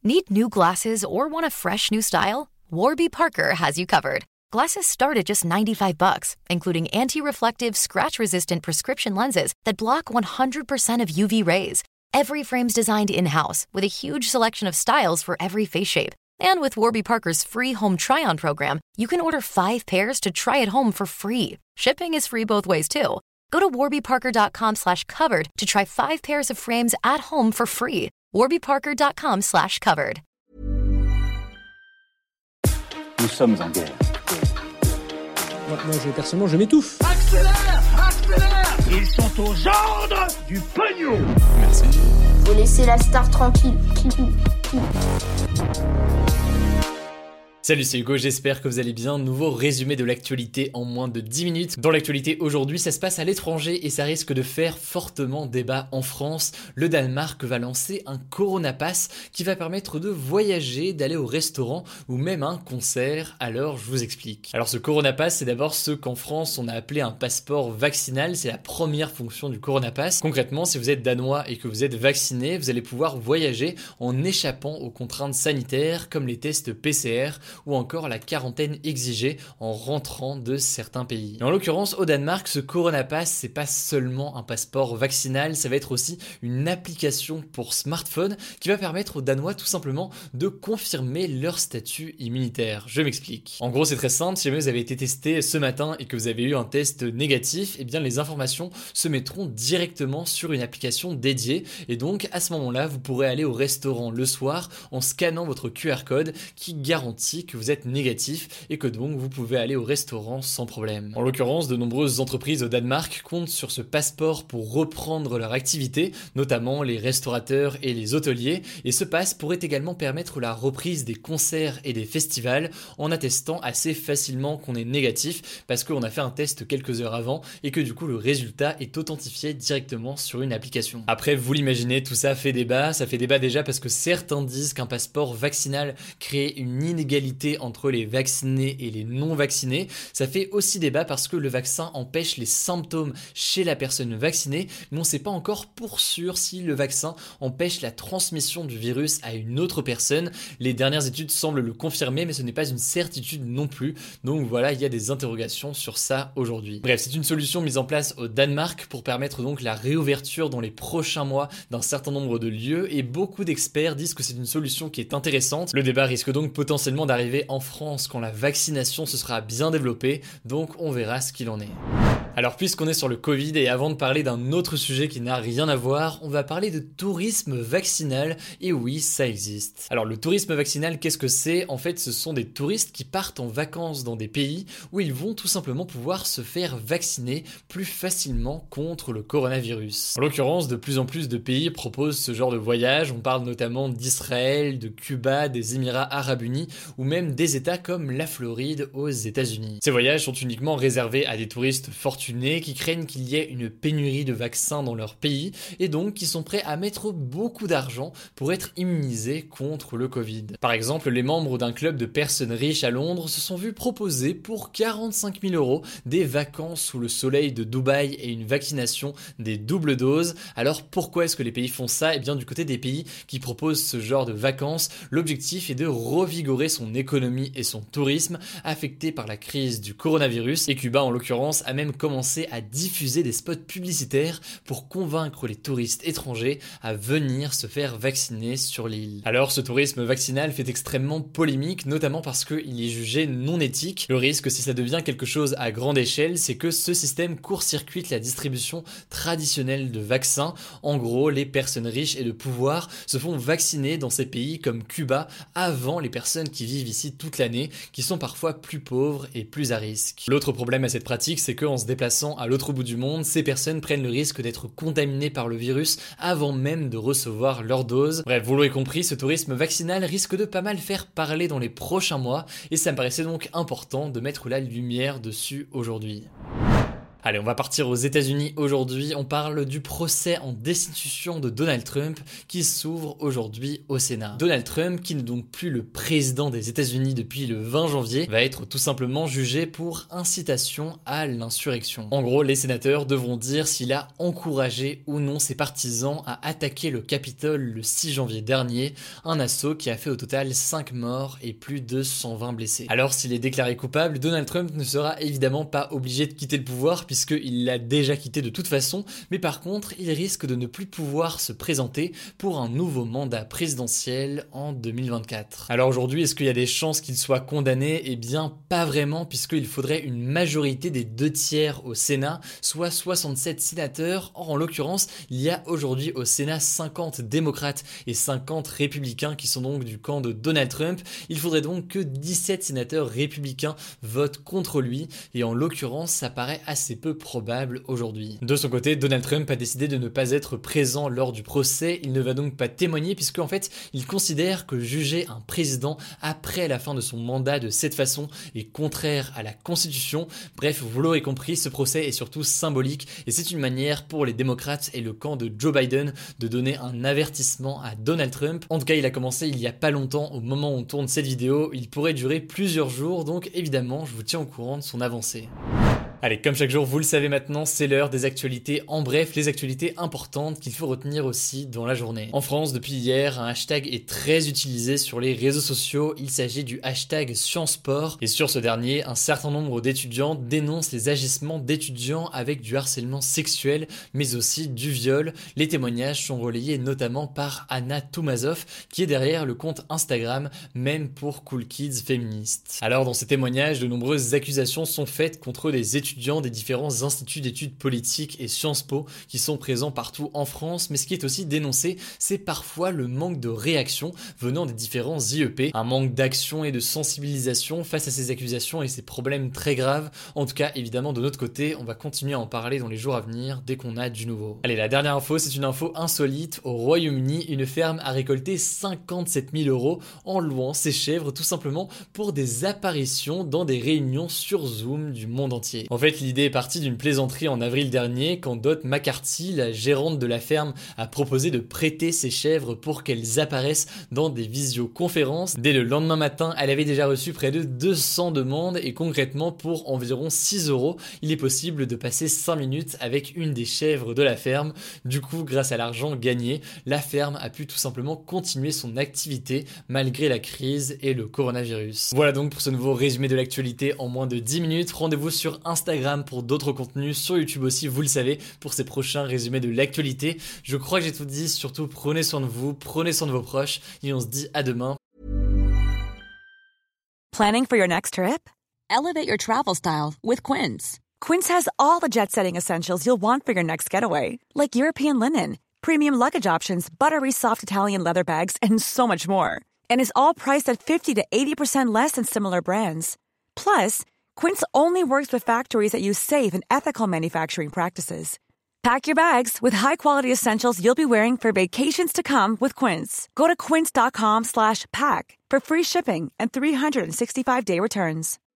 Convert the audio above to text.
Need new glasses or want a fresh new style? Warby Parker has you covered. Glasses start at just $95, including anti-reflective, scratch-resistant prescription lenses that block 100% of UV rays. Every frame's designed in-house with a huge selection of styles for every face shape. And with Warby Parker's free home try-on program, you can order 5 pairs to try at home for free. Shipping is free both ways, too. Go to warbyparker.com/covered to try 5 pairs of frames at home for free. warbyparker.com/covered. Nous sommes en guerre. Moi, personnellement, je m'étouffe. Accélère! Accélère! Ils sont aux ordres du pognon! Merci. Faut laisser la star tranquille. Salut, c'est Hugo, j'espère que vous allez bien. Nouveau résumé de l'actualité en moins de 10 minutes. Dans l'actualité aujourd'hui, ça se passe à l'étranger et ça risque de faire fortement débat en France. Le Danemark va lancer un Corona Pass qui va permettre de voyager, d'aller au restaurant ou même à un concert. Alors, je vous explique. Alors, ce Corona Pass, c'est d'abord ce qu'en France, on a appelé un passeport vaccinal. C'est la première fonction du Corona Pass. Concrètement, si vous êtes danois et que vous êtes vacciné, vous allez pouvoir voyager en échappant aux contraintes sanitaires comme les tests PCR ou encore la quarantaine exigée en rentrant de certains pays. Et en l'occurrence, au Danemark, ce Corona Pass, c'est pas seulement un passeport vaccinal, ça va être aussi une application pour smartphone qui va permettre aux Danois tout simplement de confirmer leur statut immunitaire. Je m'explique. En gros, c'est très simple, si jamais vous avez été testé ce matin et que vous avez eu un test négatif, eh bien les informations se mettront directement sur une application dédiée et donc à ce moment-là, vous pourrez aller au restaurant le soir en scannant votre QR code qui garantit que vous êtes négatif et que donc vous pouvez aller au restaurant sans problème. En l'occurrence, de nombreuses entreprises au Danemark comptent sur ce passeport pour reprendre leur activité, notamment les restaurateurs et les hôteliers, et ce pass pourrait également permettre la reprise des concerts et des festivals en attestant assez facilement qu'on est négatif parce qu'on a fait un test quelques heures avant et que du coup le résultat est authentifié directement sur une application. Après, vous l'imaginez, tout ça fait débat. Ça fait débat déjà parce que certains disent qu'un passeport vaccinal crée une inégalité entre les vaccinés et les non vaccinés. Ça fait aussi débat parce que le vaccin empêche les symptômes chez la personne vaccinée, mais on ne sait pas encore pour sûr si le vaccin empêche la transmission du virus à une autre personne. Les dernières études semblent le confirmer, mais ce n'est pas une certitude non plus. Donc voilà, il y a des interrogations sur ça aujourd'hui. Bref, c'est une solution mise en place au Danemark pour permettre donc la réouverture dans les prochains mois d'un certain nombre de lieux et beaucoup d'experts disent que c'est une solution qui est intéressante. Le débat risque donc potentiellement d'arriver en France quand la vaccination se sera bien développée, donc on verra ce qu'il en est. Alors puisqu'on est sur le Covid et avant de parler d'un autre sujet qui n'a rien à voir, on va parler de tourisme vaccinal et oui, ça existe. Alors le tourisme vaccinal, qu'est-ce que c'est ? En fait, ce sont des touristes qui partent en vacances dans des pays où ils vont tout simplement pouvoir se faire vacciner plus facilement contre le coronavirus. En l'occurrence, de plus en plus de pays proposent ce genre de voyage, on parle notamment d'Israël, de Cuba, des Émirats Arabes Unis ou même des États comme la Floride aux États-Unis. Ces voyages sont uniquement réservés à des touristes fortunés qui craignent qu'il y ait une pénurie de vaccins dans leur pays et donc qui sont prêts à mettre beaucoup d'argent pour être immunisés contre le Covid. Par exemple, les membres d'un club de personnes riches à Londres se sont vus proposer pour 45 000 € des vacances sous le soleil de Dubaï et une vaccination des doubles doses. Alors pourquoi est-ce que les pays font ça ? Eh bien du côté des pays qui proposent ce genre de vacances, l'objectif est de revigorer son économie et son tourisme affectés par la crise du coronavirus et Cuba en l'occurrence a même commencé à diffuser des spots publicitaires pour convaincre les touristes étrangers à venir se faire vacciner sur l'île. Alors ce tourisme vaccinal fait extrêmement polémique, notamment parce qu'il est jugé non éthique. Le risque, si ça devient quelque chose à grande échelle, c'est que ce système court-circuite la distribution traditionnelle de vaccins. En gros, les personnes riches et de pouvoir se font vacciner dans ces pays comme Cuba avant les personnes qui vivent ici toute l'année, qui sont parfois plus pauvres et plus à risque. L'autre problème à cette pratique, c'est qu'en se déplaçant à l'autre bout du monde, ces personnes prennent le risque d'être contaminées par le virus avant même de recevoir leur dose. Bref, vous l'aurez compris, ce tourisme vaccinal risque de pas mal faire parler dans les prochains mois et ça me paraissait donc important de mettre la lumière dessus aujourd'hui. Allez, on va partir aux États-Unis aujourd'hui. On parle du procès en destitution de Donald Trump qui s'ouvre aujourd'hui au Sénat. Donald Trump, qui n'est donc plus le président des États-Unis depuis le 20 janvier, va être tout simplement jugé pour incitation à l'insurrection. En gros, les sénateurs devront dire s'il a encouragé ou non ses partisans à attaquer le Capitole le 6 janvier dernier, un assaut qui a fait au total 5 morts et plus de 120 blessés. Alors, s'il est déclaré coupable, Donald Trump ne sera évidemment pas obligé de quitter le pouvoir puisqu'il l'a déjà quitté de toute façon, mais par contre, il risque de ne plus pouvoir se présenter pour un nouveau mandat présidentiel en 2024. Alors aujourd'hui, est-ce qu'il y a des chances qu'il soit condamné ? Eh bien, pas vraiment, puisqu'il faudrait une majorité des 2/3 au Sénat, soit 67 sénateurs. Or, en l'occurrence, il y a aujourd'hui au Sénat 50 démocrates et 50 républicains qui sont donc du camp de Donald Trump. Il faudrait donc que 17 sénateurs républicains votent contre lui, et en l'occurrence, ça paraît assez peu probable aujourd'hui. De son côté, Donald Trump a décidé de ne pas être présent lors du procès. Il ne va donc pas témoigner puisque en fait, il considère que juger un président après la fin de son mandat de cette façon est contraire à la Constitution. Bref, vous l'aurez compris, ce procès est surtout symbolique et c'est une manière pour les démocrates et le camp de Joe Biden de donner un avertissement à Donald Trump. En tout cas, il a commencé il y a pas longtemps au moment où on tourne cette vidéo. Il pourrait durer plusieurs jours, donc évidemment, je vous tiens au courant de son avancée. Allez, comme chaque jour, vous le savez maintenant, c'est l'heure des actualités. En bref, les actualités importantes qu'il faut retenir aussi dans la journée. En France, depuis hier, un hashtag est très utilisé sur les réseaux sociaux. Il s'agit du hashtag ScienceSport. Et sur ce dernier, un certain nombre d'étudiants dénoncent les agissements d'étudiants avec du harcèlement sexuel, mais aussi du viol. Les témoignages sont relayés notamment par Anna Toumazov, qui est derrière le compte Instagram, même pour Cool Kids féministes. Alors, dans ces témoignages, de nombreuses accusations sont faites contre des étudiants des différents instituts d'études politiques et Sciences Po qui sont présents partout en France, mais ce qui est aussi dénoncé, c'est parfois le manque de réaction venant des différents IEP, un manque d'action et de sensibilisation face à ces accusations et ces problèmes très graves. En tout cas, évidemment, de notre côté, on va continuer à en parler dans les jours à venir dès qu'on a du nouveau. Allez, la dernière info, c'est une info insolite. Au Royaume-Uni, une ferme a récolté 57 000 € en louant ses chèvres tout simplement pour des apparitions dans des réunions sur Zoom du monde entier. En fait, l'idée est partie d'une plaisanterie en avril dernier quand Dot McCarthy, la gérante de la ferme, a proposé de prêter ses chèvres pour qu'elles apparaissent dans des visioconférences. Dès le lendemain matin, elle avait déjà reçu près de 200 demandes et concrètement pour environ 6 €, il est possible de passer 5 minutes avec une des chèvres de la ferme. Du coup, grâce à l'argent gagné, la ferme a pu tout simplement continuer son activité malgré la crise et le coronavirus. Voilà donc pour ce nouveau résumé de l'actualité en moins de 10 minutes. Rendez-vous sur Instagram pour d'autres contenus, sur YouTube aussi, vous le savez, pour ces prochains résumés de l'actualité. Je crois que j'ai tout dit, surtout prenez soin de vous, prenez soin de vos proches, et on se dit à demain. Planning for your next trip? Elevate your travel style with Quince. Quince has all the jet-setting essentials you'll want for your next getaway, like European linen, premium luggage options, buttery soft Italian leather bags, and so much more. And is all priced at 50 to 80% less than similar brands. Plus, Quince only works with factories that use safe and ethical manufacturing practices. Pack your bags with high-quality essentials you'll be wearing for vacations to come with Quince. Go to quince.com/pack for free shipping and 365-day returns.